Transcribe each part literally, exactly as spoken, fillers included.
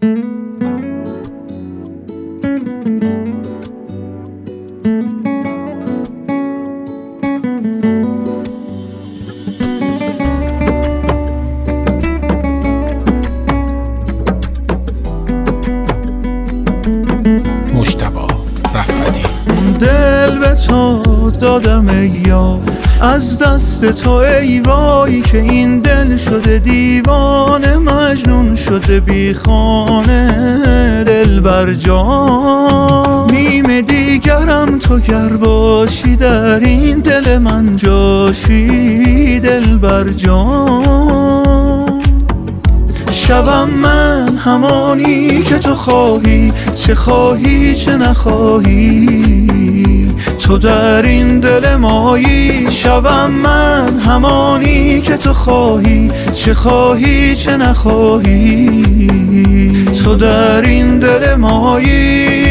دل به تو دادم ای یار، از دست تو ای وای، که این دل شده دیوانه، مجنون شده بی خانه. دل بر جان نیم دیگرم تو گر باشی، در این دل من جاشی. دل بر جان شوم من همانی که تو خواهی، چه خواهی چه نخواهی، تو در این دل مایی. شوم من همانی که تو خواهی، چه خواهی چه نخواهی، تو در این دل مایی.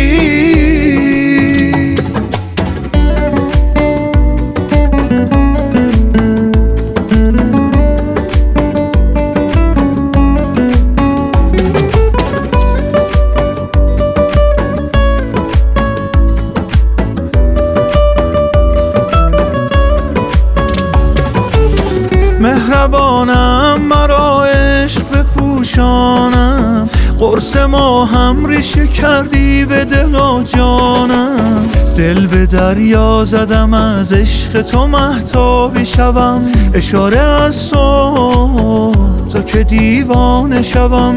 مهربانم مرا عشق بپوشانم، قرص ما هم ریشه کردی به دل و جانم. دل به دریا زدم از عشق تو مهتابی شوم، اشاره از تو تا که دیوانه شوم.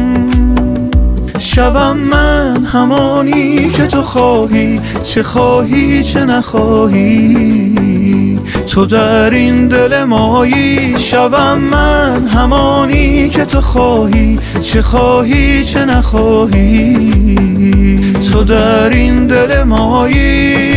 شوم من همانی که تو خواهی، چه خواهی چه نخواهی، تو در این دل مایی. شوم من همانی که تو خواهی، چه خواهی چه نخواهی، تو در این دل مایی.